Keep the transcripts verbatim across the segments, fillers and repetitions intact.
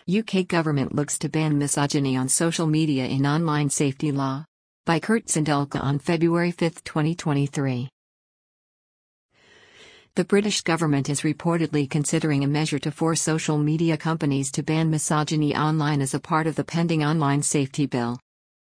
U K government looks to ban misogyny on social media in online safety law. By Kurt Zindulka on February fifth, twenty twenty-three. The British government is reportedly considering a measure to force social media companies to ban misogyny online as a part of the pending online safety bill.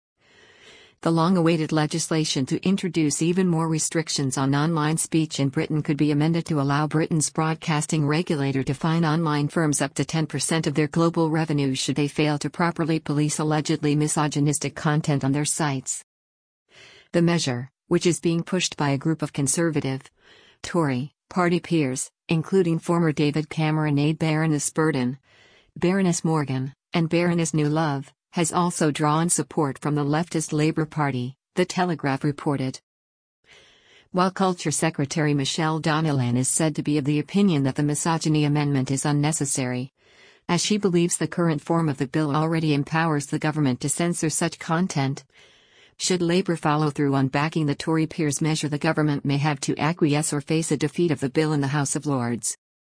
The long-awaited legislation to introduce even more restrictions on online speech in Britain could be amended to allow Britain's broadcasting regulator to fine online firms up to ten percent of their global revenue should they fail to properly police allegedly misogynistic content on their sites. The measure, which is being pushed by a group of Conservative, Tory, party peers, including former David Cameron aide Baroness Burton, Baroness Morgan, and Baroness Newlove, has also drawn support from the leftist Labour Party, The Telegraph reported. While Culture Secretary Michelle Donnellan is said to be of the opinion that the misogyny amendment is unnecessary, as she believes the current form of the bill already empowers the government to censor such content, should Labour follow through on backing the Tory peers' measure, the government may have to acquiesce or face a defeat of the bill in the House of Lords.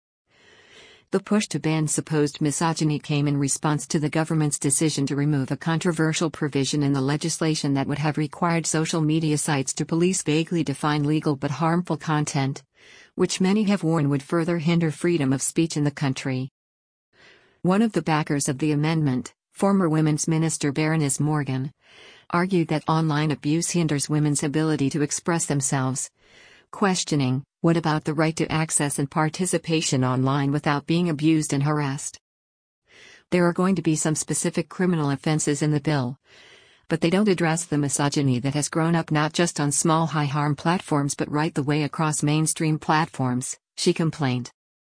The push to ban supposed misogyny came in response to the government's decision to remove a controversial provision in the legislation that would have required social media sites to police vaguely defined legal but harmful content, which many have warned would further hinder freedom of speech in the country. One of the backers of the amendment, former Women's Minister Baroness Morgan, argued that online abuse hinders women's ability to express themselves, questioning, what about the right to access and participation online without being abused and harassed? There are going to be some specific criminal offenses in the bill, but they don't address the misogyny that has grown up not just on small high-harm platforms but right the way across mainstream platforms, she complained.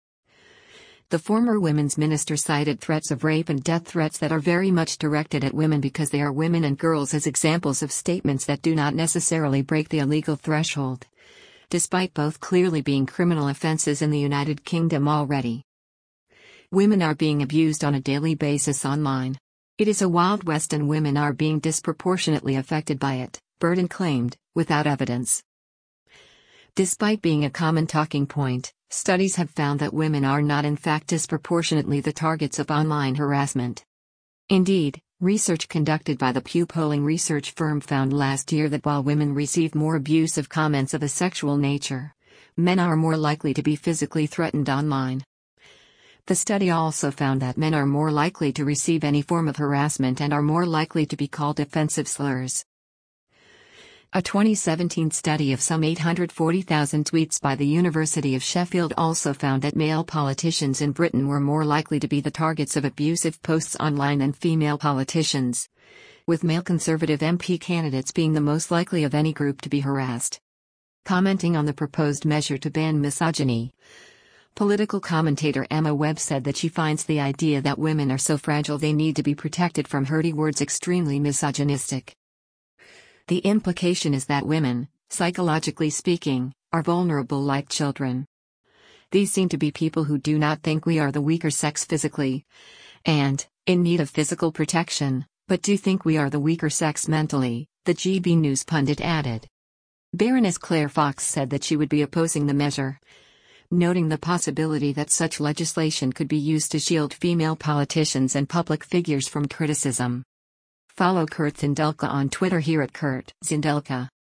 The former women's minister cited threats of rape and death threats that are very much directed at women because they are women and girls as examples of statements that do not necessarily break the illegal threshold, despite both clearly being criminal offenses in the United Kingdom already. Women are being abused on a daily basis online. It is a Wild West and women are being disproportionately affected by it, Burton claimed, without evidence. Despite being a common talking point, studies have found that women are not in fact disproportionately the targets of online harassment. Indeed, research conducted by the Pew polling research firm found last year that while women receive more abusive comments of a sexual nature, men are more likely to be physically threatened online. The study also found that men are more likely to receive any form of harassment and are more likely to be called offensive slurs. A twenty seventeen study of some eight hundred forty thousand tweets by the University of Sheffield also found that male politicians in Britain were more likely to be the targets of abusive posts online than female politicians, with male Conservative M P candidates being the most likely of any group to be harassed. Commenting on the proposed measure to ban misogyny, political commentator Emma Webb said that she finds the idea that women are so fragile they need to be protected from hurty words extremely misogynistic. The implication is that women, psychologically speaking, are vulnerable like children. These seem to be people who do not think we are the weaker sex physically, and, in need of physical protection, but do think we are the weaker sex mentally, the G B News pundit added. Baroness Claire Fox said that she would be opposing the measure, noting the possibility that such legislation could be used to shield female politicians and public figures from criticism. Follow Kurt Zindulka on Twitter here at Kurt Zindulka.